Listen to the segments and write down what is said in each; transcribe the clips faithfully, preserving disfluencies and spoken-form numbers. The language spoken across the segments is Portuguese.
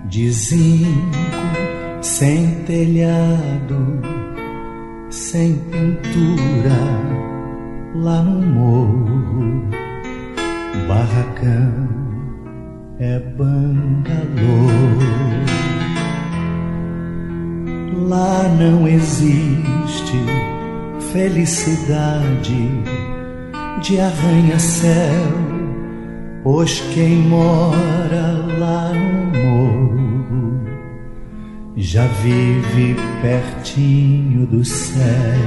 de zinco, sem telhado, sem pintura, lá no morro, barracão é bangalô. Lá não existe felicidade de arranha-céu, pois quem mora lá no morro já vive pertinho do céu.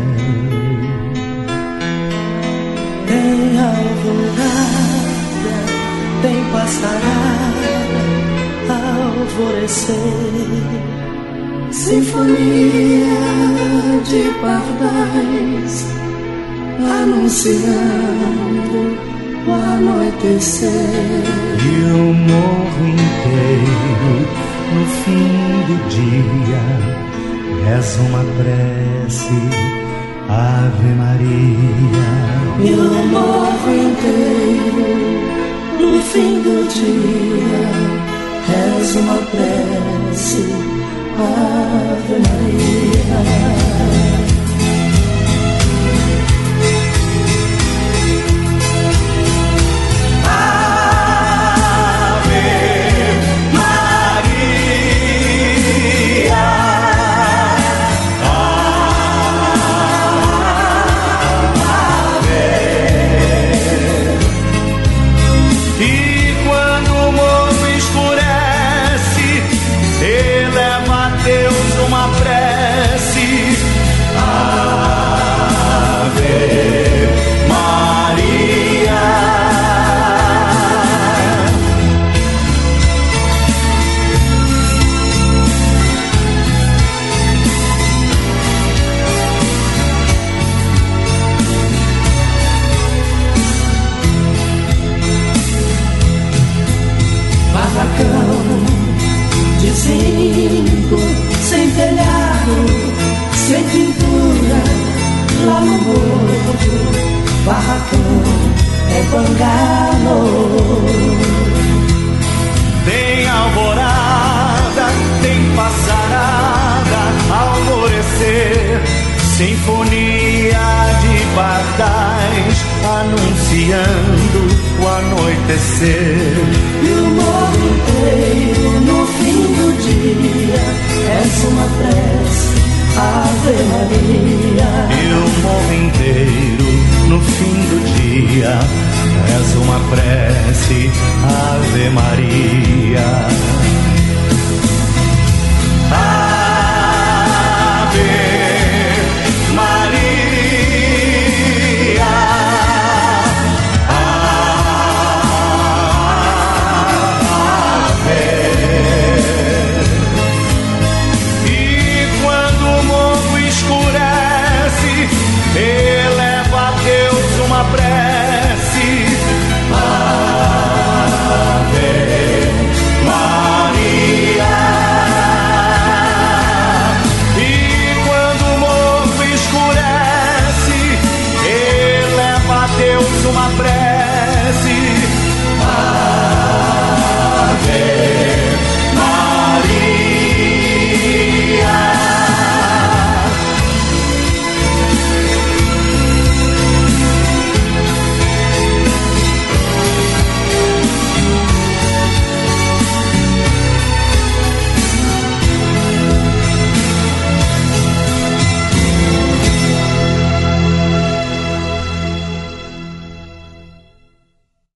Tem alvorada, tem passarada, alvorecer, sinfonia de pardais anunciando o anoitecer. E o morro inteiro no fim do dia reza uma prece, Ave Maria. E o morro inteiro no fim do dia reza uma prece, Ave Maria. Sem telhado, sem pintura, lá no morro, barracão é bangalô. Tem alvorada, tem passarada, alvorecer, sinfonia de pardais anunciando o anoitecer.